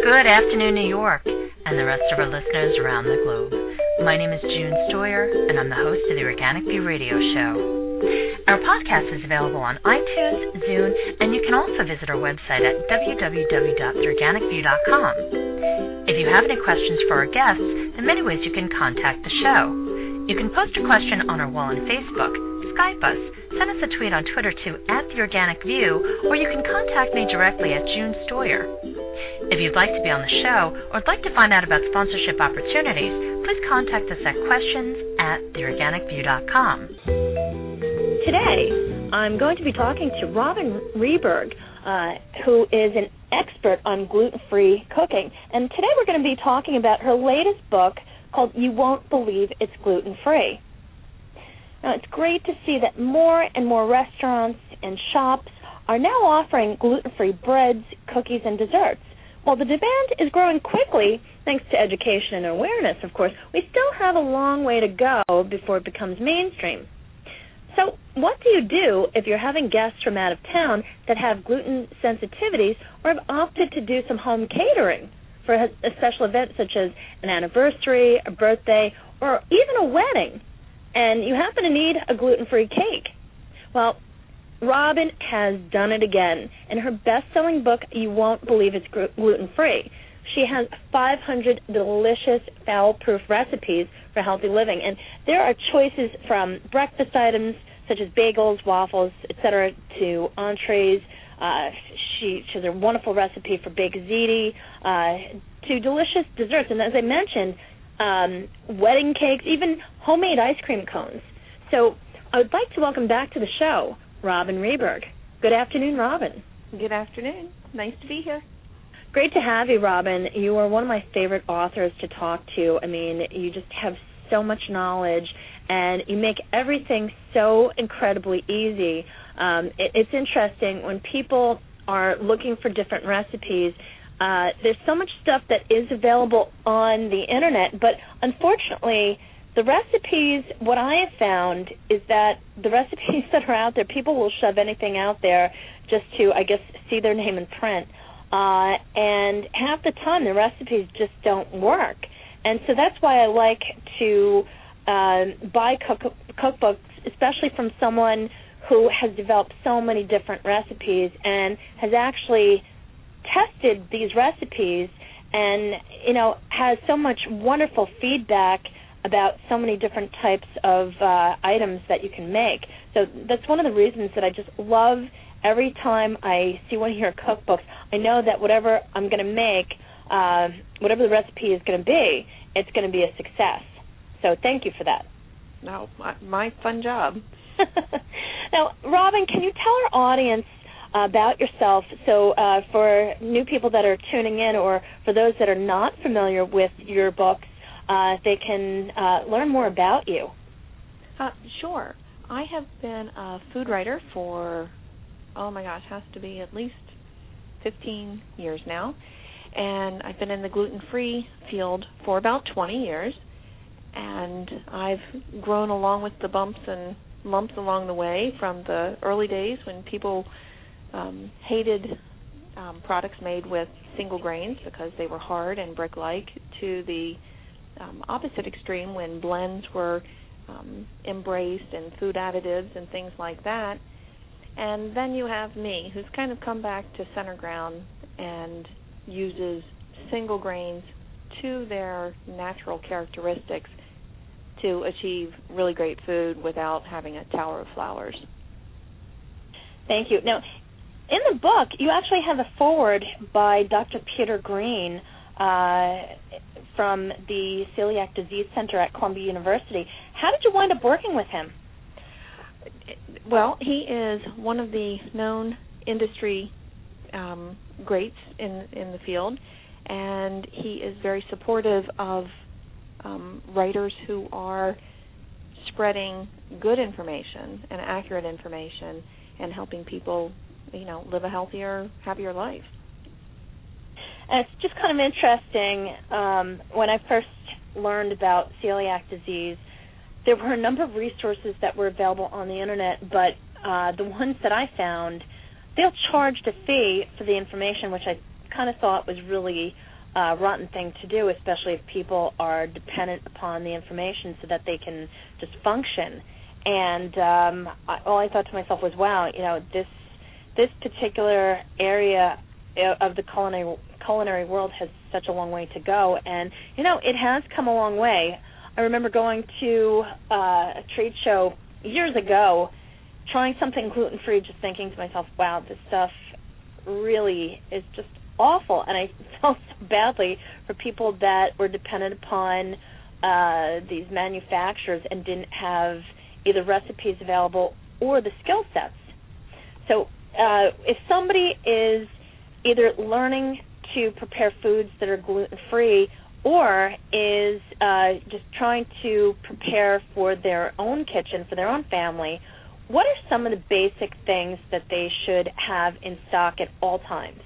Good afternoon, New York, and the rest of our listeners around the globe. My name is June Stoyer, and I'm the host of the Organic View Radio Show. Our podcast is available on iTunes, Zune, and you can also visit our website at www.theorganicview.com. If you have any questions for our guests, in many ways you can contact the show. You can post a question on our wall on Facebook, Skype us, send us a tweet on Twitter to @TheOrganicView, or you can contact me directly at June Stoyer. If you'd like to be on the show or would like to find out about sponsorship opportunities, please contact us at questions@theorganicview.com. Today, I'm going to be talking to Robin Rehberg, who is an expert on gluten-free cooking. And today we're going to be talking about her latest book called You Won't Believe It's Gluten-Free. Now, it's great to see that more and more restaurants and shops are now offering gluten-free breads, cookies, and desserts. While the demand is growing quickly, thanks to education and awareness, of course, we still have a long way to go before it becomes mainstream. So what do you do if you're having guests from out of town that have gluten sensitivities or have opted to do some home catering for a special event such as an anniversary, a birthday, or even a wedding, and you happen to need a gluten-free cake? Well, Robin has done it again. In her best-selling book, You Won't Believe It's Gluten-Free, she has 500 delicious, foul-proof recipes for healthy living. And there are choices from breakfast items such as bagels, waffles, etc., to entrees. She has a wonderful recipe for baked ziti, to delicious desserts. And as I mentioned, wedding cakes, even homemade ice cream cones. So I would like to welcome back to the show Robin Rehberg. Good afternoon, Robin. Good afternoon. Nice to be here. Great to have you, Robin. You are one of my favorite authors to talk to. I mean, you just have so much knowledge, and you make everything so incredibly easy. It's interesting when people are looking for different recipes. There's so much stuff that is available on the Internet, but unfortunately, the recipes, what I have found is that the recipes that are out there, people will shove anything out there just to, I guess, see their name in print. And half the time, the recipes just don't work. And so that's why I like to buy cookbooks, especially from someone who has developed so many different recipes and has actually tested these recipes and, you know, has so much wonderful feedback about so many different types of items that you can make. So that's one of the reasons that I just love every time I see one of your cookbooks. I know that whatever I'm going to make, whatever the recipe is going to be, it's going to be a success. So thank you for that. No, my fun job. Now, Robin, can you tell our audience about yourself, so for new people that are tuning in or for those that are not familiar with your books, they can learn more about you? Sure. I have been a food writer for, has to be at least 15 years now. And I've been in the gluten-free field for about 20 years. And I've grown along with the bumps and lumps along the way, from the early days when people hated products made with single grains because they were hard and brick-like, to the opposite extreme when blends were embraced and food additives and things like that. And then you have me, who's kind of come back to center ground and uses single grains to their natural characteristics to achieve really great food without having a tower of flowers. Thank you. Now, in the book, you actually have a foreword by Dr. Peter Green from the Celiac Disease Center at Columbia University. How did you wind up working with him? Well, he is one of the known industry greats in the field, and he is very supportive of writers who are spreading good information and accurate information and helping people, live a healthier, happier life. And it's just kind of interesting, when I first learned about celiac disease, there were a number of resources that were available on the Internet, but the ones that I found, they'll charge a fee for the information, which I kind of thought was really rotten thing to do, especially if people are dependent upon the information so that they can just function. And all I thought to myself was, wow, this particular area of the culinary world has such a long way to go, and it has come a long way. I remember going to a trade show years ago, trying something gluten-free, just thinking to myself, wow, this stuff really is just awful, and I felt so badly for people that were dependent upon these manufacturers and didn't have either recipes available or the skill sets. So if somebody is either learning to prepare foods that are gluten-free or is just trying to prepare for their own kitchen, for their own family, what are some of the basic things that they should have in stock at all times?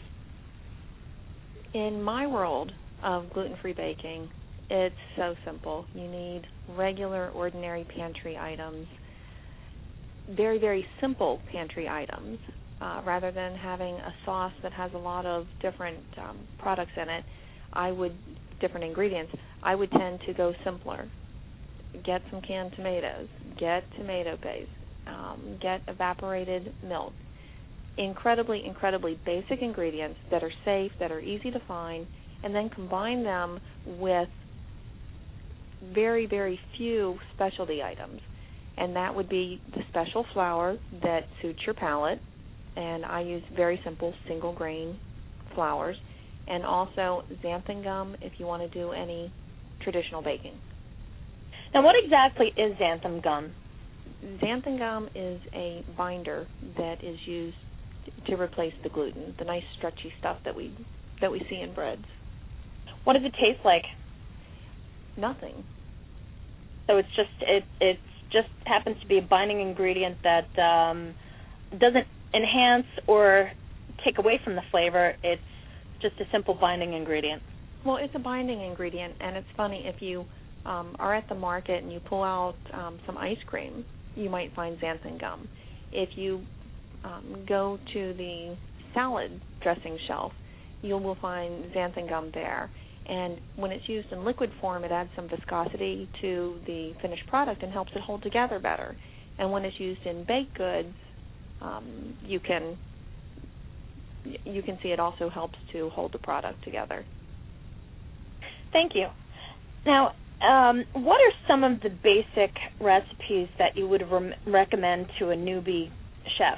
In my world of gluten-free baking, it's so simple. You need regular, ordinary pantry items, very, very simple pantry items. Rather than having a sauce that has a lot of different products in it, different ingredients, I would tend to go simpler. Get some canned tomatoes, get tomato paste, get evaporated milk. Incredibly, incredibly basic ingredients that are safe, that are easy to find, and then combine them with very, very few specialty items. And that would be the special flour that suits your palate. And I use very simple single grain flours, and also xanthan gum if you want to do any traditional baking. Now, what exactly is xanthan gum? Xanthan gum is a binder that is used to replace the gluten, the nice stretchy stuff that we see in breads. What does it taste like? Nothing. So it just happens to be a binding ingredient that doesn't enhance or take away from the flavor. It's just a simple binding ingredient. Well, it's a binding ingredient, and it's funny, if you are at the market and you pull out some ice cream, you might find xanthan gum. If you go to the salad dressing shelf, you will find xanthan gum there. And when it's used in liquid form, it adds some viscosity to the finished product and helps it hold together better. And when it's used in baked goods, you can see it also helps to hold the product together. Thank you. Now, what are some of the basic recipes that you would recommend to a newbie chef?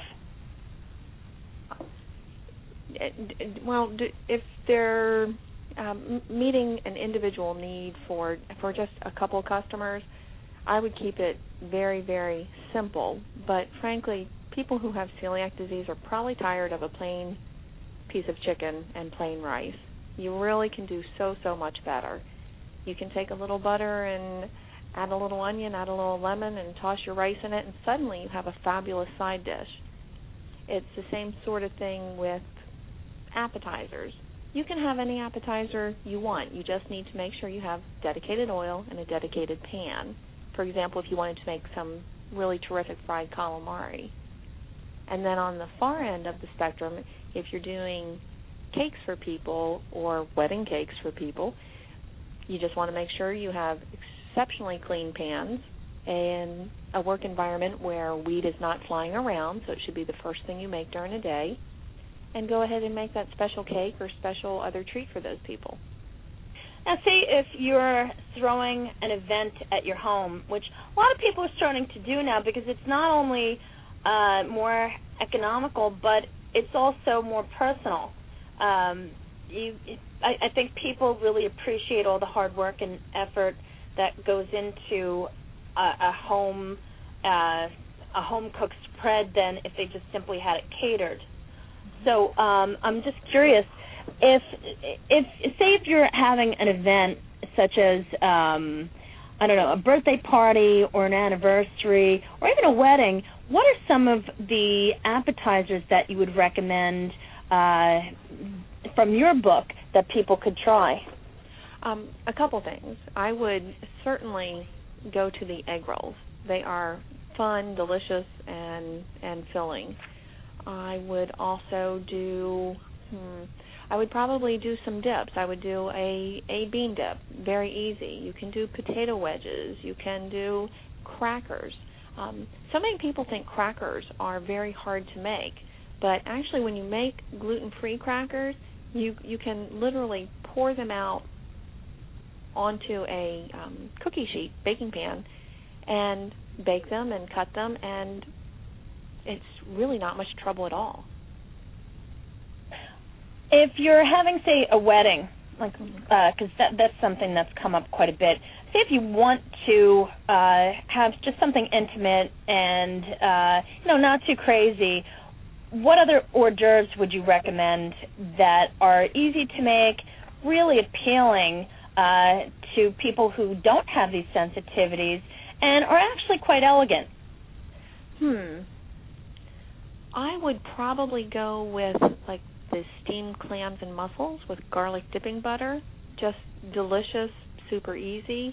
Well, if they're meeting an individual need for just a couple of customers, I would keep it very, very simple. But frankly, people who have celiac disease are probably tired of a plain piece of chicken and plain rice. You really can do so much better. You can take a little butter and add a little onion, add a little lemon, and toss your rice in it, and suddenly you have a fabulous side dish. It's the same sort of thing with appetizers. You can have any appetizer you want. You just need to make sure you have dedicated oil and a dedicated pan. For example, if you wanted to make some really terrific fried calamari. And then on the far end of the spectrum, if you're doing cakes for people or wedding cakes for people, you just want to make sure you have exceptionally clean pans and a work environment where weed is not flying around, so it should be the first thing you make during a day, and go ahead and make that special cake or special other treat for those people. Now, say if you're throwing an event at your home, which a lot of people are starting to do now because it's not only more economical, but it's also more personal. I think people really appreciate all the hard work and effort that goes into a home cooked spread than if they just simply had it catered. So I'm just curious, if you're having an event such as a birthday party or an anniversary or even a wedding, what are some of the appetizers that you would recommend from your book that people could try? A couple things. I would certainly go to the egg rolls. They are fun, delicious, and filling. I would also do I would probably do some dips. I would do a bean dip, very easy. You can do potato wedges. You can do crackers. So many people think crackers are very hard to make, but actually when you make gluten-free crackers, you can literally pour them out onto a cookie sheet, baking pan, and bake them and cut them, and it's really not much trouble at all. If you're having, say, a wedding, like, because that's something that's come up quite a bit. Say if you want to have just something intimate and not too crazy, what other hors d'oeuvres would you recommend that are easy to make, really appealing to people who don't have these sensitivities, and are actually quite elegant? I would probably go with like the steamed clams and mussels with garlic dipping butter. Just delicious, super easy.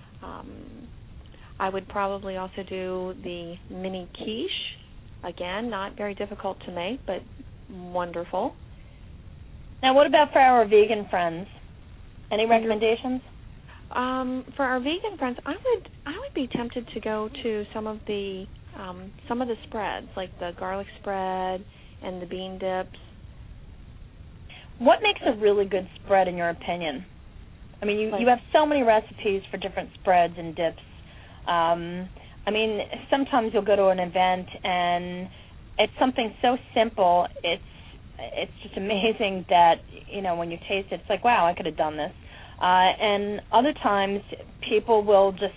I would probably also do the mini quiche. Again, not very difficult to make, but wonderful. Now, what about for our vegan friends? Any recommendations? For our vegan friends, I would be tempted to go to some of the spreads, like the garlic spread and the bean dips. What makes a really good spread, in your opinion? I mean, you have so many recipes for different spreads and dips. I mean, sometimes you'll go to an event and it's something so simple. It's just amazing that, when you taste it, it's like, wow, I could have done this. And other times people will just,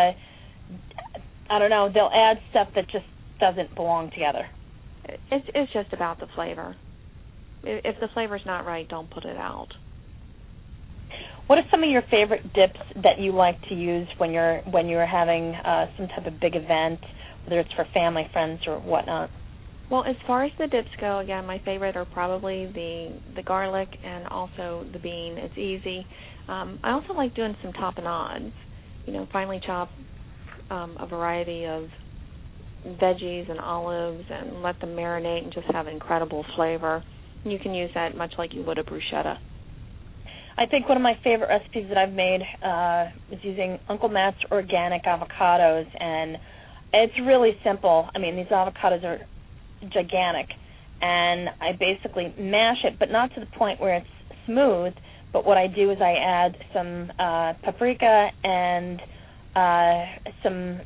they'll add stuff that just doesn't belong together. It's just about the flavor. If the flavor's not right, don't put it out. What are some of your favorite dips that you like to use when you're having some type of big event, whether it's for family, friends, or whatnot? Well, as far as the dips go, again, my favorite are probably the garlic and also the bean. It's easy. I also like doing some tapenades. Finely chop a variety of veggies and olives and let them marinate and just have incredible flavor. You can use that much like you would a bruschetta. I think one of my favorite recipes that I've made is using Uncle Matt's organic avocados, and it's really simple. I mean, these avocados are gigantic, and I basically mash it, but not to the point where it's smooth, but what I do is I add some paprika and some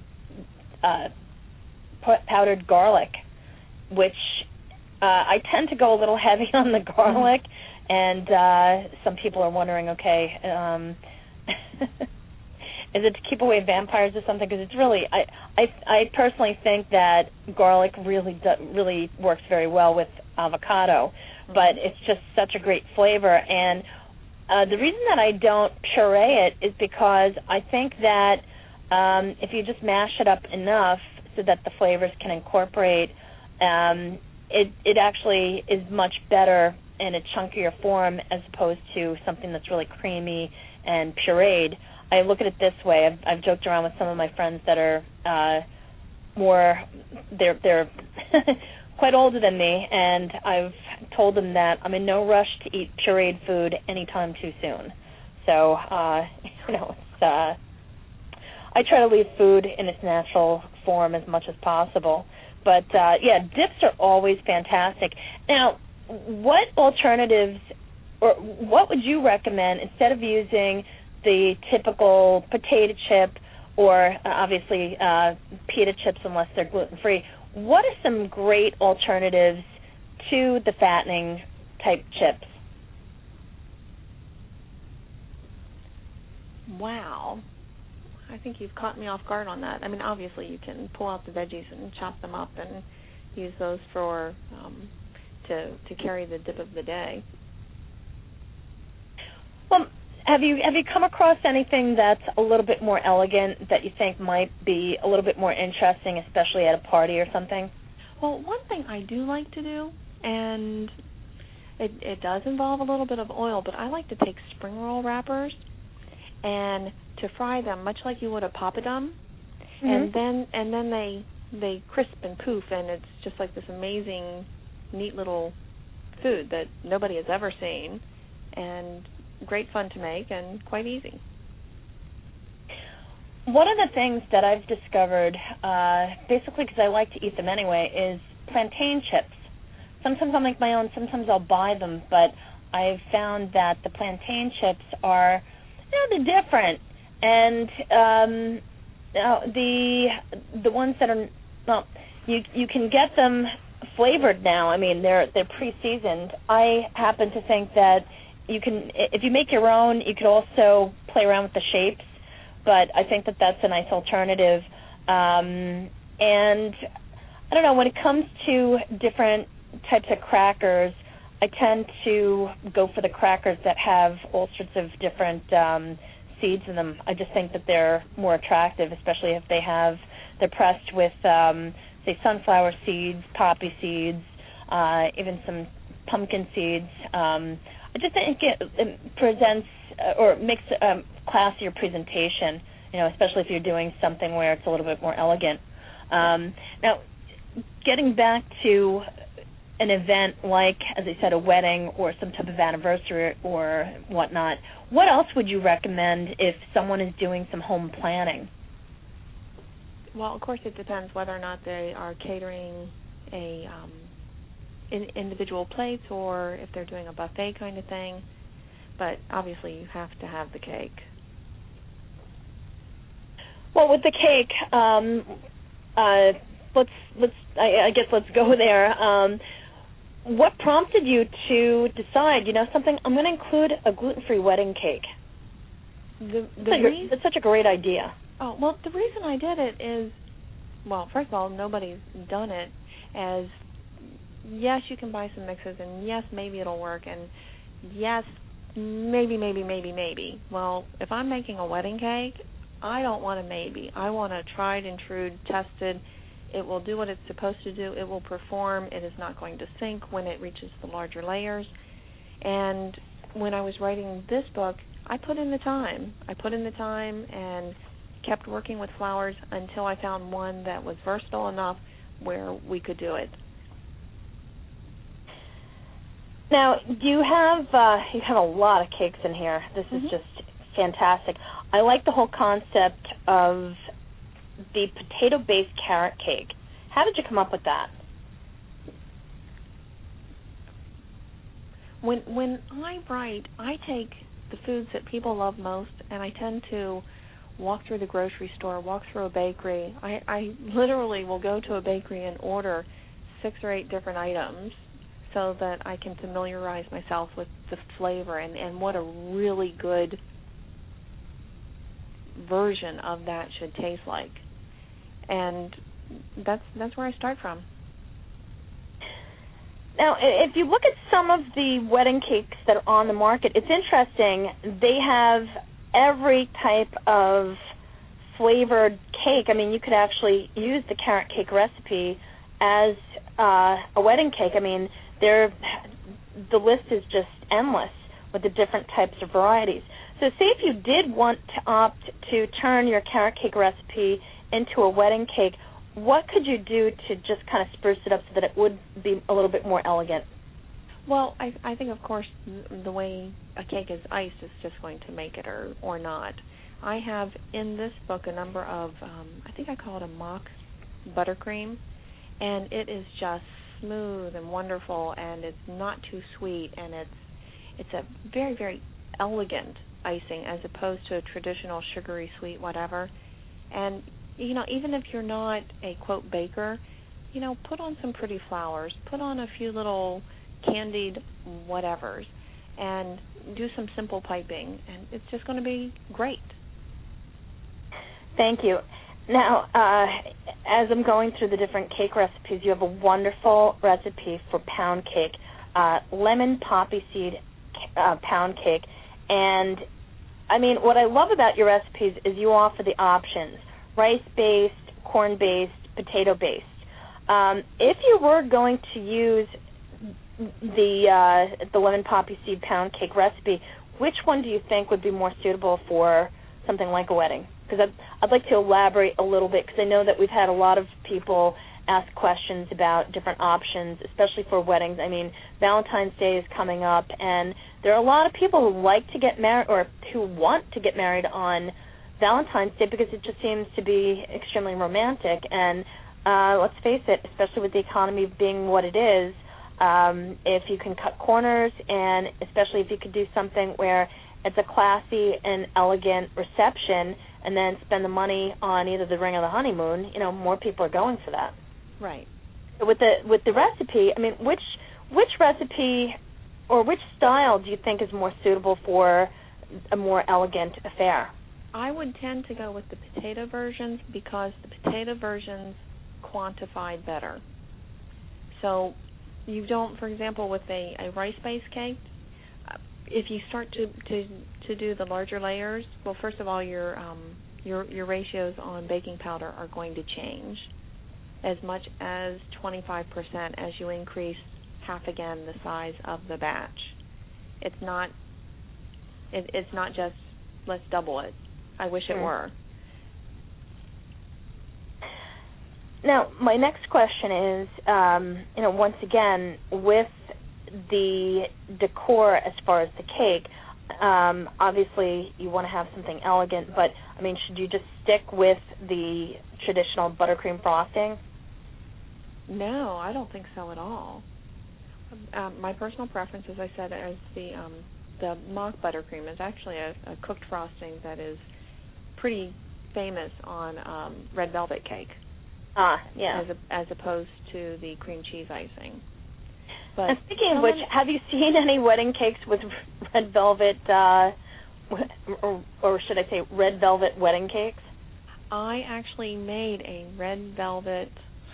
powdered garlic, which I tend to go a little heavy on the garlic, and some people are wondering, okay, is it to keep away vampires or something? Because it's really, I personally think that garlic really works very well with avocado, but it's just such a great flavor. And the reason that I don't puree it is because I think that if you just mash it up enough so that the flavors can incorporate, it actually is much better in a chunkier form as opposed to something that's really creamy and pureed. I look at it this way. I've joked around with some of my friends that are they're quite older than me, and I've told them that I'm in no rush to eat pureed food anytime too soon. So, it's, I try to leave food in its natural form as much as possible. But, dips are always fantastic. Now, what alternatives, or what would you recommend instead of using the typical potato chip or obviously pita chips unless they're gluten-free? What are some great alternatives to the fattening type chips? Wow. I think you've caught me off guard on that. I mean, obviously you can pull out the veggies and chop them up and use those for to carry the dip of the day. Well, have you come across anything that's a little bit more elegant that you think might be a little bit more interesting, especially at a party or something? Well, one thing I do like to do, and it does involve a little bit of oil, but I like to take spring roll wrappers and to fry them much like you would a papadum, and then they crisp and poof, and it's just like this amazing, neat little food that nobody has ever seen, and great fun to make and quite easy. One of the things that I've discovered, basically because I like to eat them anyway, is plantain chips. Sometimes I'll make my own, sometimes I'll buy them, but I've found that the plantain chips are, they're different. And the ones that are, well, you can get them flavored now. I mean, they're pre-seasoned. I happen to think that you can, if you make your own, you could also play around with the shapes, but I think that that's a nice alternative. And I don't know, when it comes to different types of crackers, I tend to go for the crackers that have all sorts of different seeds in them. I just think that they're more attractive, especially if they're pressed with, say, sunflower seeds, poppy seeds, even some pumpkin seeds. I just think it presents or makes a classier presentation, especially if you're doing something where it's a little bit more elegant. Now, getting back to an event like, as I said, a wedding or some type of anniversary or whatnot, what else would you recommend if someone is doing some home planning? Well, of course, it depends whether or not they are catering individual plates or if they're doing a buffet kind of thing. But obviously, you have to have the cake. Well, with the cake, let's go there. What prompted you to decide, something, I'm going to include a gluten-free wedding cake? It's such a great idea. Oh, well, the reason I did it is, well, first of all, nobody's done it as, yes, you can buy some mixes, and yes, maybe it'll work, and yes, maybe. Well, if I'm making a wedding cake, I don't want a maybe. I want a tried and true, tested. It will do what it's supposed to do. It will perform. It is not going to sink when it reaches the larger layers. And when I was writing this book, I put in the time. And kept working with flowers until I found one that was versatile enough where we could do it. Now, you have a lot of cakes in here. This is just fantastic. I like the whole concept of the potato-based carrot cake. How did you come up with that? When I write, I take the foods that people love most, and I tend to walk through the grocery store, walk through a bakery. I literally will go to a bakery and order 6 or 8 different items so that I can familiarize myself with the flavor and what a really good version of that should taste like. And that's where I start from. Now, if you look at some of the wedding cakes that are on the market, it's interesting. They have every type of flavored cake. I mean, you could actually use the carrot cake recipe as a wedding cake. I mean, the list is just endless with the different types of varieties. So say if you did want to opt to turn your carrot cake recipe into a wedding cake, what could you do to just kind of spruce it up so that it would be a little bit more elegant? Well, I think, of course, the way a cake is iced is just going to make it or not. I have in this book a number of, I think I call it a mock buttercream, and it is just smooth and wonderful, and it's not too sweet, and it's a very, very elegant icing as opposed to a traditional sugary sweet whatever. And even if you're not a, quote, baker, put on some pretty flowers, put on a few little candied whatevers, and do some simple piping, and it's just going to be great. Thank you. Now, as I'm going through the different cake recipes, you have a wonderful recipe for pound cake, lemon poppy seed pound cake. And, I mean, what I love about your recipes is you offer the options, rice-based, corn-based, potato-based. If you were going to use the lemon poppy seed pound cake recipe, which one do you think would be more suitable for something like a wedding? Because I'd like to elaborate a little bit, because I know that we've had a lot of people ask questions about different options, especially for weddings. I mean, Valentine's Day is coming up, and there are a lot of people who like to get married or who want to get married on Valentine's Day because it just seems to be extremely romantic. And let's face it, especially with the economy being what it is, if you can cut corners, and especially if you could do something where it's a classy and elegant reception and then spend the money on either the ring or the honeymoon, more people are going for that. Right. So with the recipe, I mean, which recipe or which style do you think is more suitable for a more elegant affair? I would tend to go with the potato versions because the potato versions quantify better. So you don't, for example, with a rice-based cake, if you start to do the larger layers, well, first of all, your ratios on baking powder are going to change as much as 25% as you increase half again the size of the batch. It's not just let's double it. I wish it were. Now, my next question is, once again, with the decor as far as the cake, obviously you want to have something elegant, but, I mean, should you just stick with the traditional buttercream frosting? No, I don't think so at all. My personal preference, as I said, is the mock buttercream is actually a cooked frosting that is pretty famous on red velvet cake. Yeah. As opposed to the cream cheese icing. But and speaking of which, have you seen any wedding cakes with red velvet, or should I say red velvet wedding cakes? I actually made a red velvet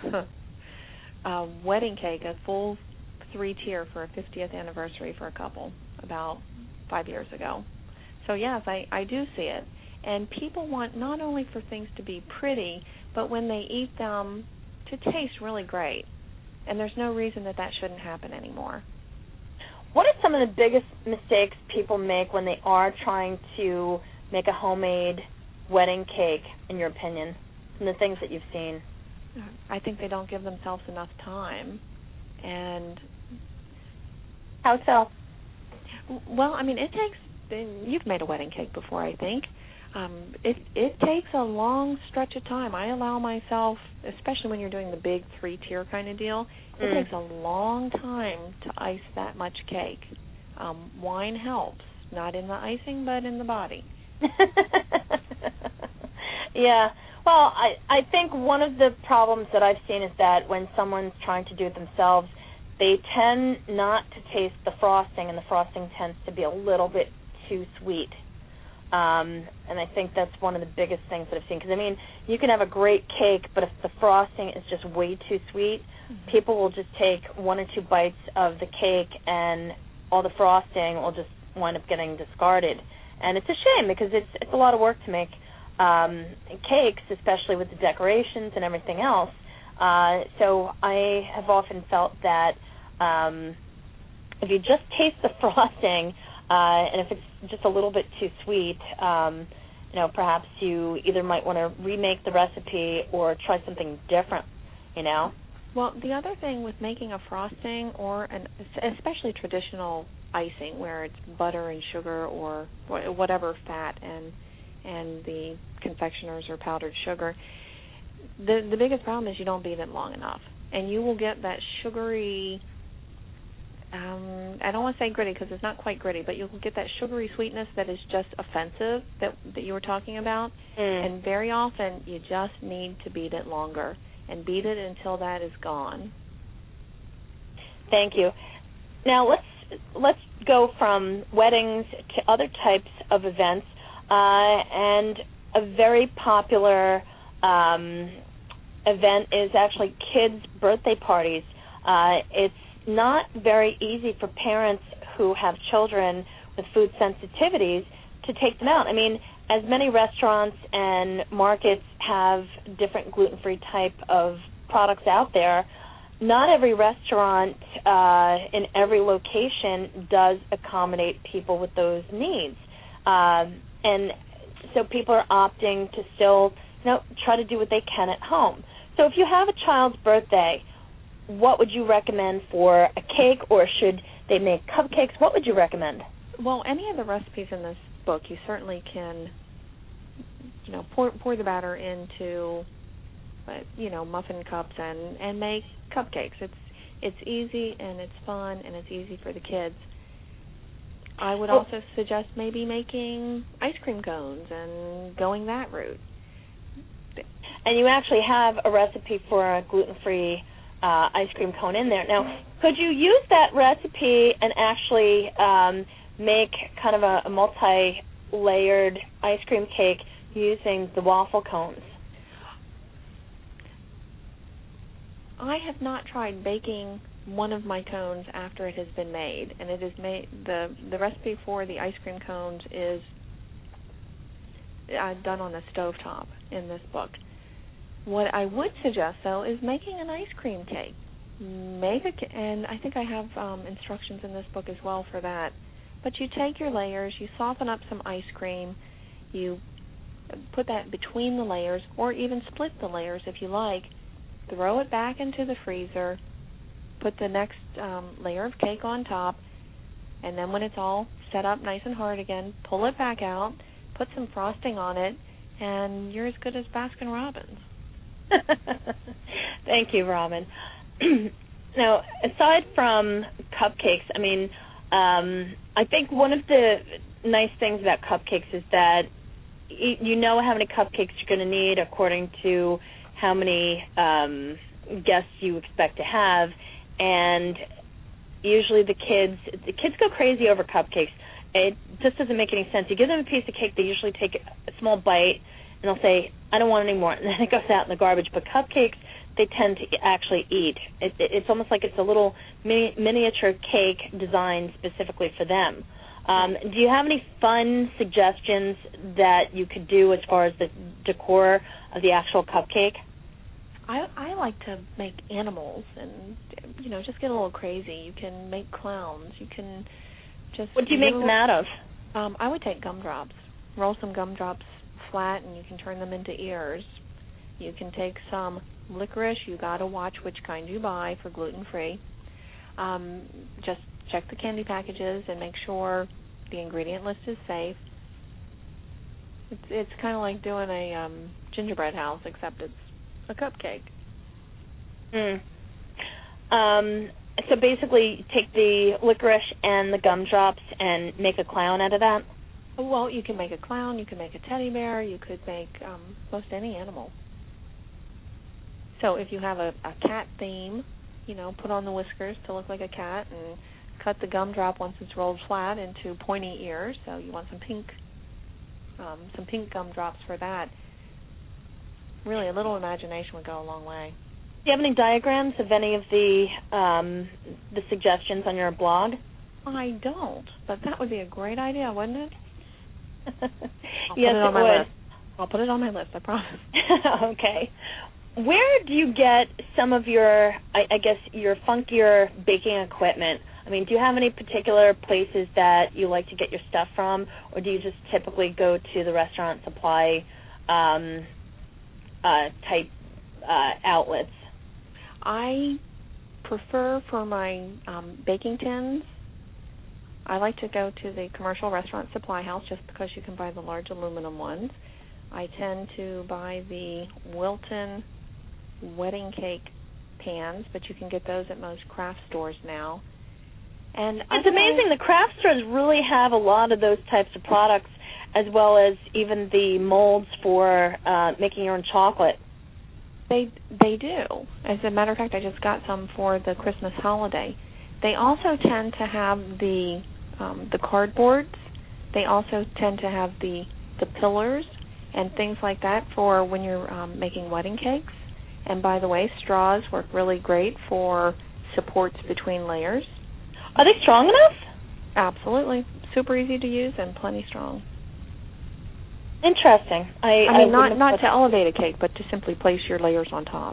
wedding cake, a full 3-tier for a 50th anniversary for a couple about 5 years ago. So yes, I do see it. And people want not only for things to be pretty, but when they eat them to taste really great. And there's no reason that shouldn't happen anymore. What are some of the biggest mistakes people make when they are trying to make a homemade wedding cake, in your opinion, from the things that you've seen? I think they don't give themselves enough time. And how so? Well, I mean, it takes, you've made a wedding cake before, I think. It takes a long stretch of time. I allow myself, especially when you're doing the big 3-tier kind of deal, it takes a long time to ice that much cake. Wine helps, not in the icing, but in the body. Yeah. Well, I think one of the problems that I've seen is that when someone's trying to do it themselves, they tend not to taste the frosting, and the frosting tends to be a little bit too sweet. And I think that's one of the biggest things that I've seen. Because, I mean, you can have a great cake, but if the frosting is just way too sweet, people will just take 1 or 2 bites of the cake, and all the frosting will just wind up getting discarded. And it's a shame because it's a lot of work to make cakes, especially with the decorations and everything else. So I have often felt that if you just taste the frosting, and if it's just a little bit too sweet, perhaps you either might want to remake the recipe or try something different, Well, the other thing with making a frosting or especially traditional icing where it's butter and sugar or whatever fat and the confectioners or powdered sugar, the biggest problem is you don't beat it long enough. And you will get that sugary, I don't want to say gritty because it's not quite gritty, but you'll get that sugary sweetness that is just offensive that you were talking about. And very often you just need to beat it longer and beat it until that is gone. Thank you. Now let's go from weddings to other types of events, and a very popular event is actually kids' birthday parties. It's not very easy for parents who have children with food sensitivities to take them out. I mean, as many restaurants and markets have different gluten-free type of products out there, not every restaurant in every location does accommodate people with those needs. And so people are opting to still try to do what they can at home. So if you have a child's birthday, what would you recommend for a cake, or should they make cupcakes? What would you recommend? Well, any of the recipes in this book, you certainly can, pour the batter into, muffin cups and make cupcakes. It's easy and it's fun and it's easy for the kids. I would also suggest maybe making ice cream cones and going that route. And you actually have a recipe for a gluten-free ice cream cone in there. Now, could you use that recipe and actually make kind of a multi-layered ice cream cake using the waffle cones? I have not tried baking one of my cones after it has been made, and it is made. The recipe for the ice cream cones is done on a stovetop in this book. What I would suggest, though, is making an ice cream cake. And I think I have instructions in this book as well for that. But you take your layers, you soften up some ice cream, you put that between the layers, or even split the layers if you like, throw it back into the freezer, put the next layer of cake on top, and then when it's all set up nice and hard again, pull it back out, put some frosting on it, and you're as good as Baskin-Robbins. Thank you, Robin. Now, aside from cupcakes, I think one of the nice things about cupcakes is that you know how many cupcakes you're going to need according to how many guests you expect to have, and usually the kids go crazy over cupcakes. It just doesn't make any sense. You give them a piece of cake, they usually take a small bite, and they'll say, I don't want any more, and then it goes out in the garbage. But cupcakes, they tend to actually eat. It's almost like it's a little miniature cake designed specifically for them. Do you have any fun suggestions that you could do as far as the decor of the actual cupcake? I like to make animals and, just get a little crazy. You can make clowns. You can just... What do you make them out of? I would take gumdrops. Roll some gumdrops flat, and you can turn them into ears. You can take some licorice. You got to watch which kind you buy for gluten-free. Just check the candy packages and make sure the ingredient list is safe. It's kind of like doing a gingerbread house, except it's a cupcake. So basically, take the licorice and the gumdrops and make a clown out of that? Well, you can make a clown, you can make a teddy bear, you could make most any animal. So if you have a cat theme, put on the whiskers to look like a cat and cut the gumdrop once it's rolled flat into pointy ears. So you want some pink gumdrops for that. Really, a little imagination would go a long way. Do you have any diagrams of any of the suggestions on your blog? I don't, but that would be a great idea, wouldn't it? Yes, it would. I'll put it on my list, I promise. Okay. Where do you get some of your, your funkier baking equipment? Do you have any particular places that you like to get your stuff from, or do you just typically go to the restaurant supply type outlets? I prefer for my baking tins, I like to go to the commercial restaurant supply house just because you can buy the large aluminum ones. I tend to buy the Wilton wedding cake pans, but you can get those at most craft stores now. And it's amazing. The craft stores really have a lot of those types of products, as well as even the molds for making your own chocolate. They do. As a matter of fact, I just got some for the Christmas holiday. They also tend to have the cardboards. They also tend to have the pillars and things like that for when you're making wedding cakes. And by the way, straws work really great for supports between layers. Are they strong enough? Absolutely. Super easy to use and plenty strong. Interesting. I mean, not to elevate a cake, but to simply place your layers on top.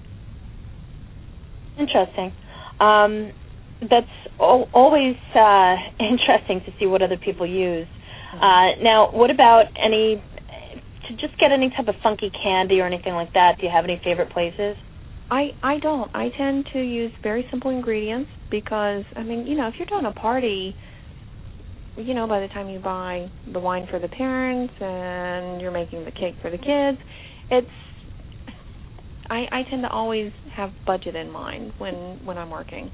Interesting. That's always interesting to see what other people use. Now, what about any to just get any type of funky candy or anything like that, do you have any favorite places? I don't. I tend to use very simple ingredients because, I mean, if you're doing a party, by the time you buy the wine for the parents and you're making the cake for the kids, I tend to always have budget in mind when I'm working.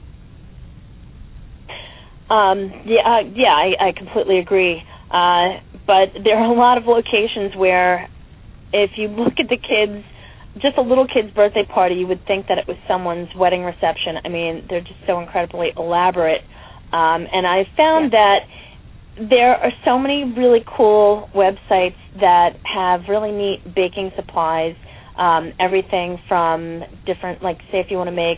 I completely agree. But there are a lot of locations where if you look at the kids, just a little kid's birthday party, you would think that it was someone's wedding reception. I mean, they're just so incredibly elaborate. And I found that there are so many really cool websites that have really neat baking supplies, everything from different, like, say if you want to make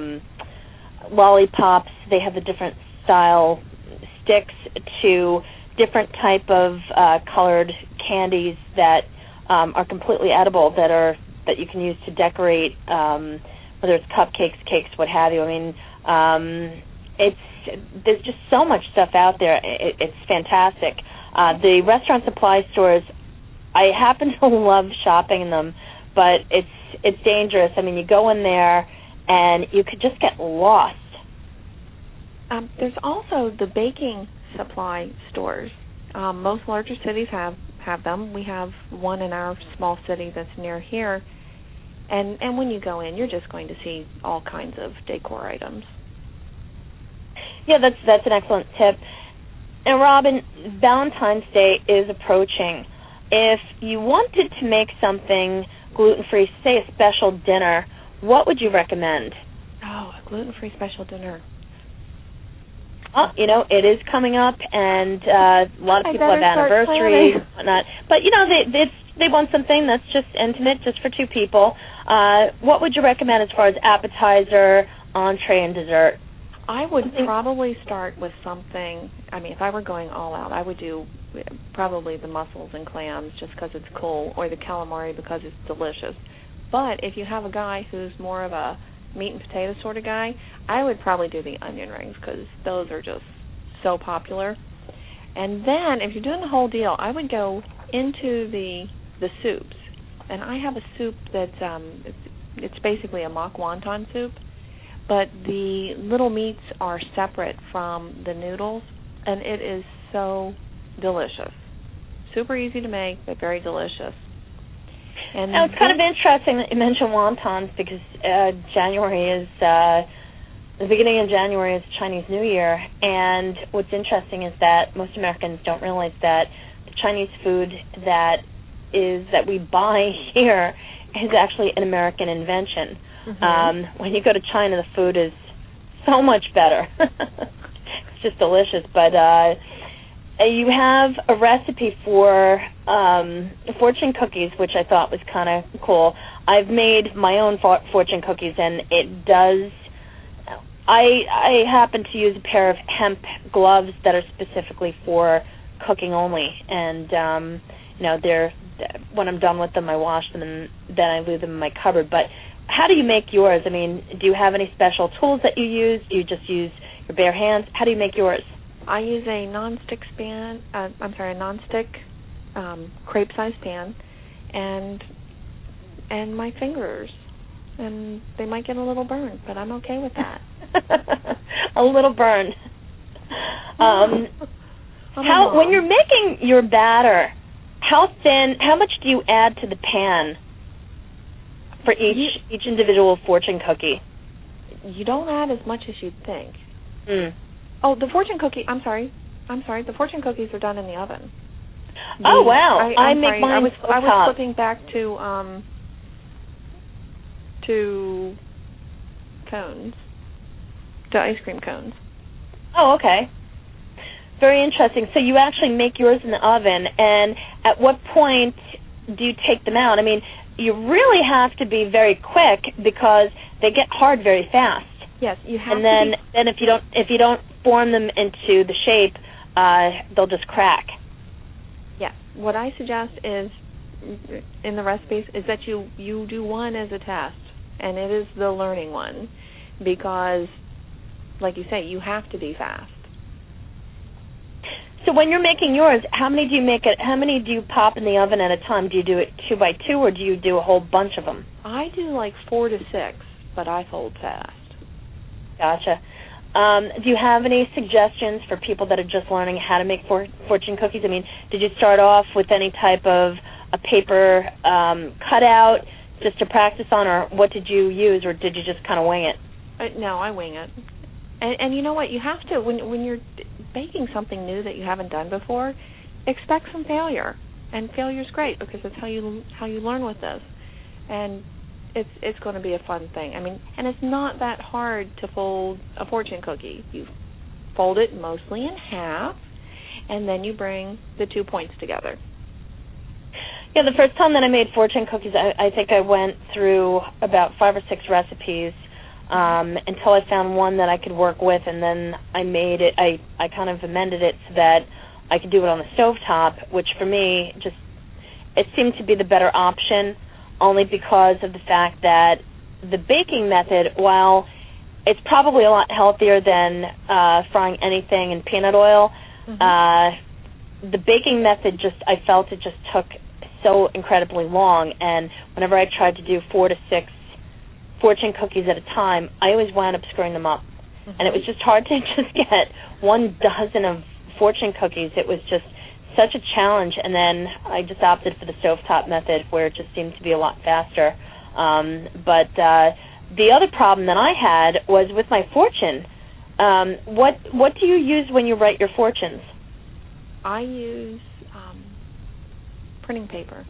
lollipops, they have the different style sticks to different type of colored candies that are completely edible, that you can use to decorate, whether it's cupcakes, cakes, what have you. I mean, there's just so much stuff out there. It's fantastic. The restaurant supply stores, I happen to love shopping in them, but it's dangerous. I mean, you go in there and you could just get lost. There's also the baking supply stores. Most larger cities have them. We have one in our small city that's near here. And when you go in, you're just going to see all kinds of decor items. Yeah, that's an excellent tip. And Robin, Valentine's Day is approaching. If you wanted to make something gluten-free, say a special dinner, what would you recommend? Oh, a gluten-free special dinner. Well, it is coming up, and a lot of people have anniversaries and whatnot. But, they want something that's just intimate, just for two people. What would you recommend as far as appetizer, entree, and dessert? I would probably start with something, I mean, if I were going all out, I would do probably the mussels and clams just because it's cool, or the calamari because it's delicious. But if you have a guy who's more of a meat and potato sort of guy, I would probably do the onion rings because those are just so popular. And then if you're doing the whole deal, I would go into the soups. And I have a soup that's it's basically a mock wonton soup, but the little meats are separate from the noodles, and it is so delicious. Super easy to make, but very delicious. And now, it's kind of interesting that you mentioned wontons because January is the beginning of January is Chinese New Year, and what's interesting is that most Americans don't realize that the Chinese food that we buy here is actually an American invention. Mm-hmm. When you go to China, the food is so much better. It's just delicious. But you have a recipe for fortune cookies, which I thought was kind of cool. I've made my own fortune cookies, and it does. I happen to use a pair of hemp gloves that are specifically for cooking only, and they're when I'm done with them, I wash them and then I leave them in my cupboard. But how do you make yours? I mean, do you have any special tools that you use? Do you just use your bare hands? How do you make yours? I use a non-stick crepe-sized pan, and my fingers, and they might get a little burned, but I'm okay with that. A little burned. When you're making your batter, how thin? How much do you add to the pan for each individual fortune cookie? You don't add as much as you'd think. Mm. Oh, the fortune cookie. I'm sorry. The fortune cookies are done in the oven. Oh wow! I make mine. I was flipping back to cones, to ice cream cones. Oh, okay. Very interesting. So you actually make yours in the oven, and at what point do you take them out? I mean, you really have to be very quick because they get hard very fast. Yes, you have. And then if you don't form them into the shape, they'll just crack. Yes. What I suggest is in the recipes is that you do one as a test, and it is the learning one, because, like you say, you have to be fast. So when you're making yours, how many do you make? How many do you pop in the oven at a time? Do you do it 2 by 2, or do you do a whole bunch of them? I do like 4 to 6, but I fold fast. Gotcha. Do you have any suggestions for people that are just learning how to make fortune cookies? I mean, did you start off with any type of a paper cutout just to practice on, or what did you use, or did you just kind of wing it? No, I wing it. And you know what? You have to, when you're baking something new that you haven't done before, expect some failure. And failure's great because it's how you learn with this. And it's going to be a fun thing. I mean, and it's not that hard to fold a fortune cookie. You fold it mostly in half, and then you bring the 2 points together. Yeah, the first time that I made fortune cookies, I think I went through about 5 or 6 recipes until I found one that I could work with, and then I made it. I kind of amended it so that I could do it on the stovetop, which for me it seemed to be the better option, only because of the fact that the baking method, while it's probably a lot healthier than frying anything in peanut oil, the baking method I felt it just took so incredibly long, and whenever I tried to do 4 to 6 fortune cookies at a time, I always wound up screwing them up. And it was just hard to just get 1 dozen of fortune cookies. It was just such a challenge, and then I just opted for the stovetop method, where it just seemed to be a lot faster. But the other problem that I had was with my fortune. What do you use when you write your fortunes? I use printing paper,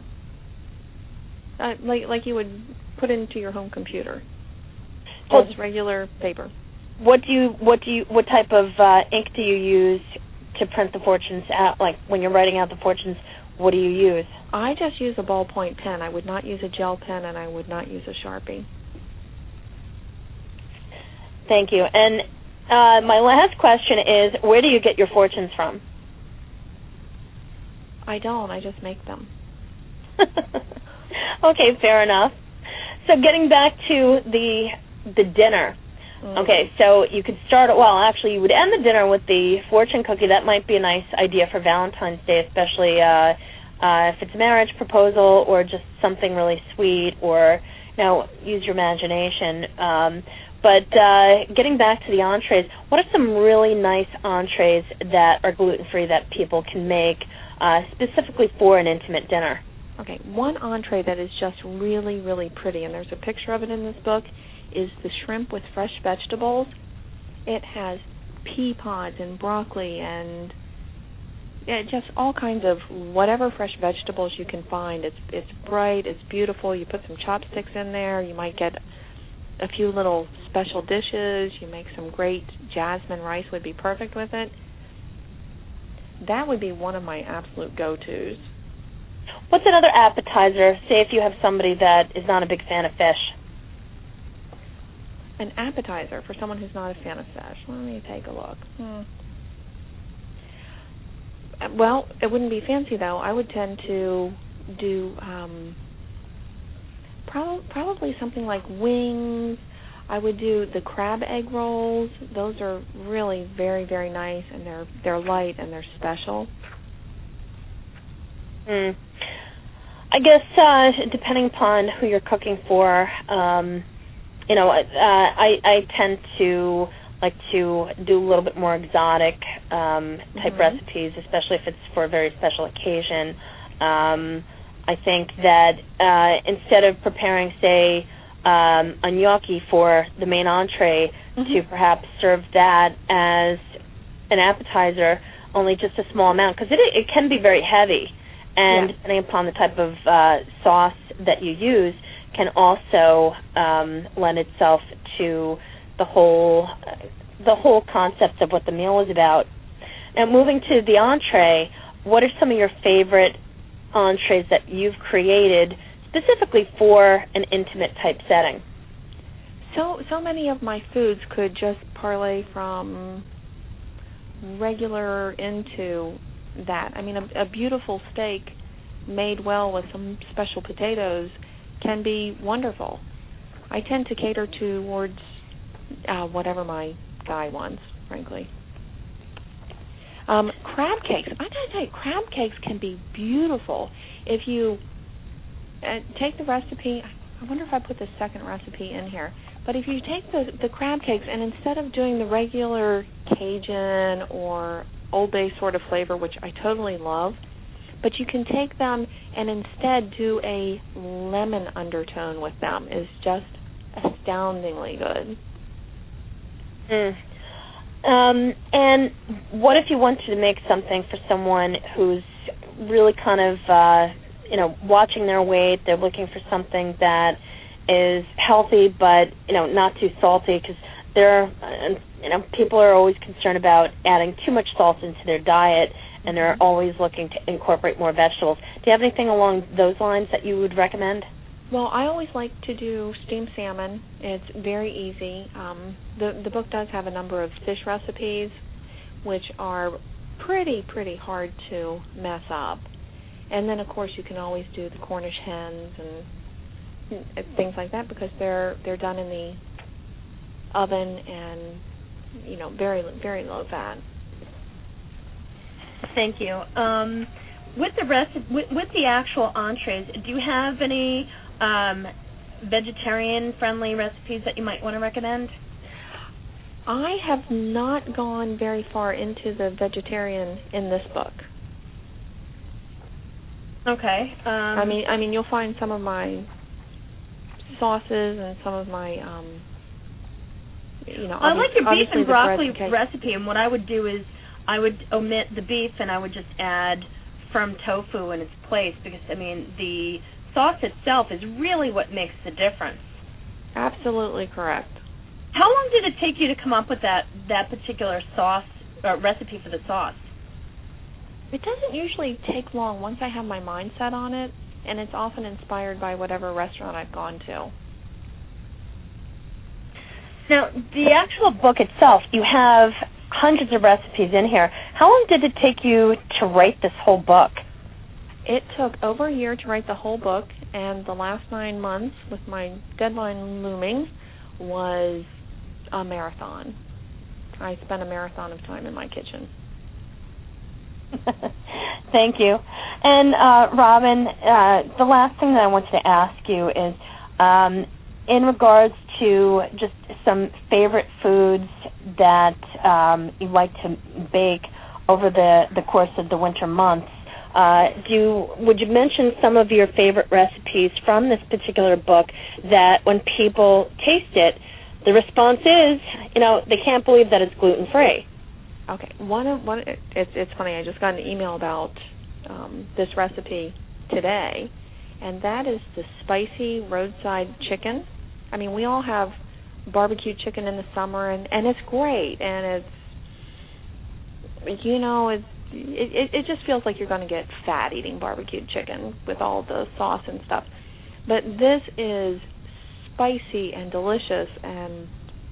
like you would put into your home computer. Just regular paper. What type of ink do you use to print the fortunes out? Like when you're writing out the fortunes, what do you use? I just use a ballpoint pen. I would not use a gel pen, and I would not use a Sharpie. Thank you. And my last question is, where do you get your fortunes from? I don't. I just make them. Okay, fair enough. So getting back to the dinner. Okay, so you could start, actually you would end the dinner with the fortune cookie. That might be a nice idea for Valentine's Day, especially if it's a marriage proposal or just something really sweet, or, use your imagination. But getting back to the entrees, what are some really nice entrees that are gluten-free that people can make specifically for an intimate dinner? Okay, one entree that is just really, really pretty, and there's a picture of it in this book, is the shrimp with fresh vegetables. It has pea pods and broccoli and just all kinds of whatever fresh vegetables you can find. It's bright, it's beautiful. You put some chopsticks in there. You might get a few little special dishes. You make some great jasmine rice, would be perfect with it. That would be one of my absolute go-tos. What's another appetizer, say if you have somebody that is not a big fan of fish? An appetizer for someone who's not a fan of fish. Let me take a look. Well, it wouldn't be fancy, though. I would tend to do probably something like wings. I would do the crab egg rolls. Those are really very, very nice, and they're light and they're special. I guess depending upon who you're cooking for, I tend to like to do a little bit more exotic type recipes, especially if it's for a very special occasion. I think that instead of preparing, say, a gnocchi for the main entree, to perhaps serve that as an appetizer, only just a small amount, because it can be very heavy, and depending upon the type of sauce that you use, can also lend itself to the whole concept of what the meal is about. Now, moving to the entree, what are some of your favorite entrees that you've created specifically for an intimate type setting? So many of my foods could just parlay from regular into that. I mean, a beautiful steak made well with some special potatoes can be wonderful. I tend to cater towards whatever my guy wants, frankly. Crab cakes. I gotta tell you, crab cakes can be beautiful if you take the recipe. I wonder if I put the second recipe in here. But if you take the crab cakes and instead of doing the regular Cajun or Old Bay sort of flavor, which I totally love, but you can take them and instead do a lemon undertone with them, is just astoundingly good. And what if you wanted to make something for someone who's really kind of, watching their weight? They're looking for something that is healthy but, not too salty, because people are always concerned about adding too much salt into their diet, and they're always looking to incorporate more vegetables. Do you have anything along those lines that you would recommend? Well, I always like to do steamed salmon. It's very easy. The book does have a number of fish recipes, which are pretty hard to mess up. And then, of course, you can always do the Cornish hens and things like that because they're done in the oven and very low fat. Thank you. With the actual entrees, do you have any vegetarian-friendly recipes that you might want to recommend? I have not gone very far into the vegetarian in this book. Okay. I mean, you'll find some of my sauces and some of my, I like your beef and broccoli recipe, and what I would do is I would omit the beef and I would just add firm tofu in its place because, the sauce itself is really what makes the difference. Absolutely correct. How long did it take you to come up with that particular sauce recipe for the sauce? It doesn't usually take long once I have my mind set on it, and it's often inspired by whatever restaurant I've gone to. Now, the actual book itself, you have hundreds of recipes in here. How long did it take you to write this whole book? It took over a year to write the whole book, and the last 9 months, with my deadline looming, was a marathon. I spent a marathon of time in my kitchen. Thank you. And, Robin, the last thing that I wanted to ask you is, in regards to just some favorite foods that you like to bake over the course of the winter months, would you mention some of your favorite recipes from this particular book that when people taste it, the response is, they can't believe that it's gluten-free? Okay. It's funny. I just got an email about this recipe today, and that is the spicy roadside chicken. I mean, we all have barbecue chicken in the summer, and it's great, and it just feels like you're going to get fat eating barbecued chicken with all the sauce and stuff. But this is spicy and delicious, and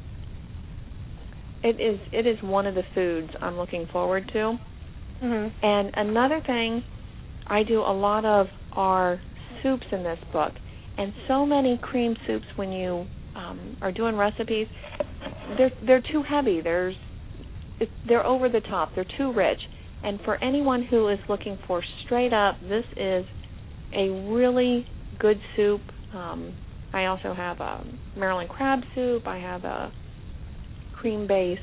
it is one of the foods I'm looking forward to. Mm-hmm. And another thing, I do a lot of are soups in this book, and so many cream soups when you are doing recipes, they're too heavy. They're over the top. They're too rich. And for anyone who is looking for straight up, this is a really good soup. I also have a Maryland crab soup. I have a cream-based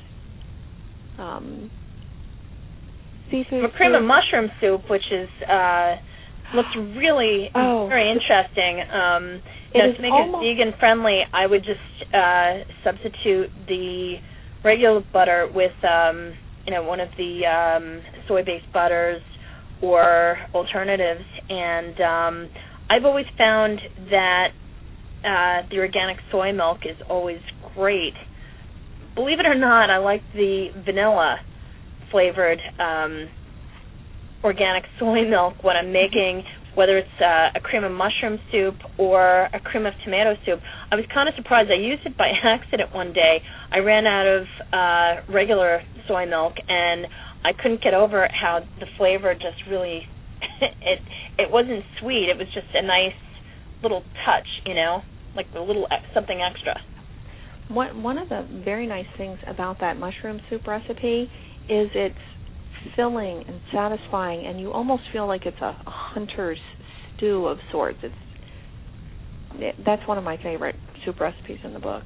seafood cream soup. and mushroom soup, which is looks really very interesting. To make it vegan-friendly, I would just substitute the regular butter with one of the soy-based butters or alternatives. And I've always found that the organic soy milk is always great. Believe it or not, I like the vanilla-flavored organic soy milk when I'm making, whether it's a cream of mushroom soup or a cream of tomato soup. I was kind of surprised. I used it by accident one day. I ran out of regular soy milk, and I couldn't get over how the flavor just really, it wasn't sweet. It was just a nice little touch, like a little something extra. One of the very nice things about that mushroom soup recipe is it's filling and satisfying, and you almost feel like it's a hunter's stew of sorts. That's one of my favorite soup recipes in the book.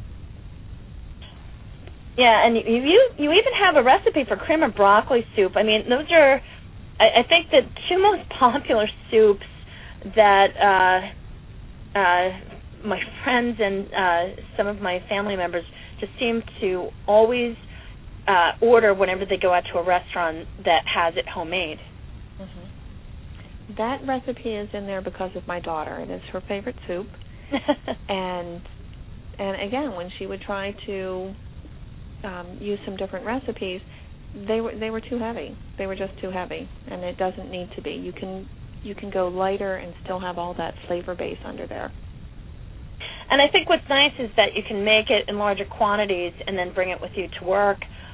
Yeah, and you even have a recipe for cream of broccoli soup. I mean, those are, I think, the two most popular soups that my friends and some of my family members just seem to always order whenever they go out to a restaurant that has it homemade. Mm-hmm. That recipe is in there because of my daughter. It is her favorite soup. and again, when she would try to use some different recipes, they were too heavy. They were just too heavy, and it doesn't need to be. You can go lighter and still have all that flavor base under there. And I think what's nice is that you can make it in larger quantities and then bring it with you to work,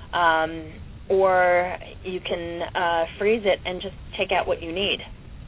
or you can freeze it and just take out what you need.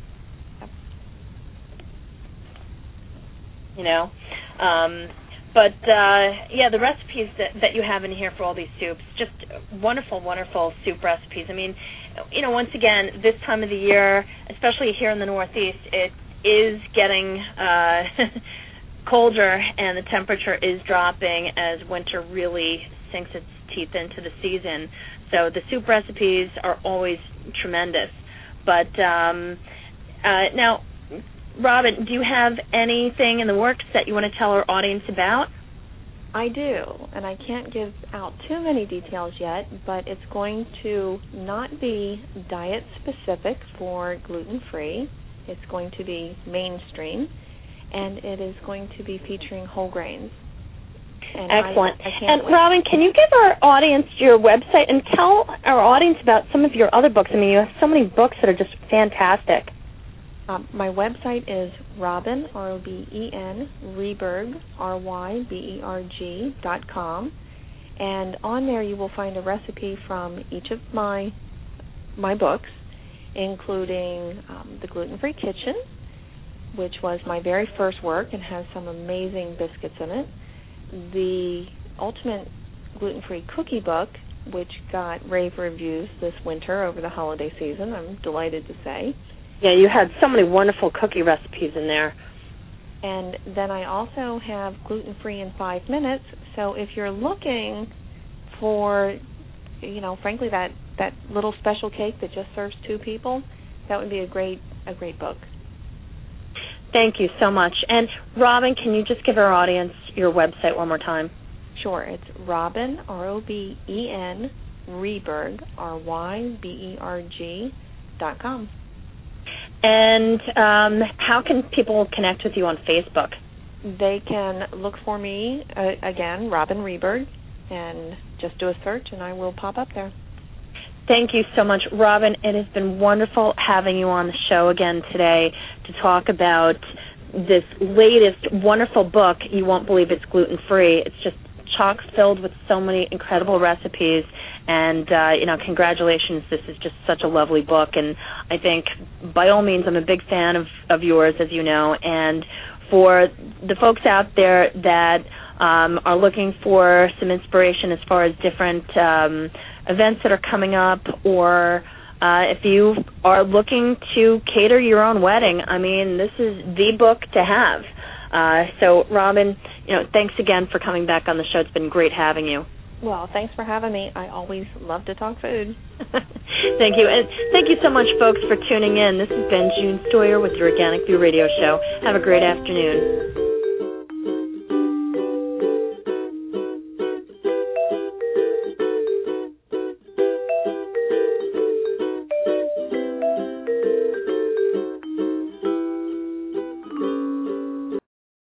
You know? But the recipes that you have in here for all these soups, just wonderful, wonderful soup recipes. I mean, you know, once again, this time of the year, especially here in the Northeast, it is getting colder and the temperature is dropping as winter really sinks its teeth into the season. So the soup recipes are always tremendous. But now, Robin, do you have anything in the works that you want to tell our audience about? I do, and I can't give out too many details yet, but it's going to not be diet-specific for gluten-free. It's going to be mainstream, and it is going to be featuring whole grains. And excellent. I can't wait. Robin, can you give our audience your website and tell our audience about some of your other books? I mean, you have so many books that are just fantastic. My website is Robin, R-O-B-E-N, Ryberg, R-Y-B-E-R-G.com, and on there you will find a recipe from each of my books, including The Gluten-Free Kitchen, which was my very first work and has some amazing biscuits in it, the Ultimate Gluten-Free Cookie Book, which got rave reviews this winter over the holiday season, I'm delighted to say. Yeah, you had so many wonderful cookie recipes in there. And then I also have Gluten-Free in 5 Minutes, so if you're looking for, you know, frankly, that little special cake that just serves 2 people, that would be a great book. Thank you so much. And Robin, can you just give our audience your website one more time? Sure. It's Robin, R-O-B-E-N, Ryberg, R-Y-B-E-R-G.com. And how can people connect with you on Facebook? They can look for me, again, Robin Ryberg, and just do a search, and I will pop up there. Thank you so much, Robin. It has been wonderful having you on the show again today to talk about this latest wonderful book. You won't believe it's gluten-free. It's just chock filled with so many incredible recipes. And, congratulations. This is just such a lovely book. And I think, by all means, I'm a big fan of yours, as you know. And for the folks out there that are looking for some inspiration as far as different events that are coming up, or if you are looking to cater your own wedding, I mean, this is the book to have. So, Robin, thanks again for coming back on the show. It's been great having you. Well, thanks for having me. I always love to talk food. Thank you. And thank you so much, folks, for tuning in. This has been June Stoyer with your Organic View Radio Show. Have a great afternoon.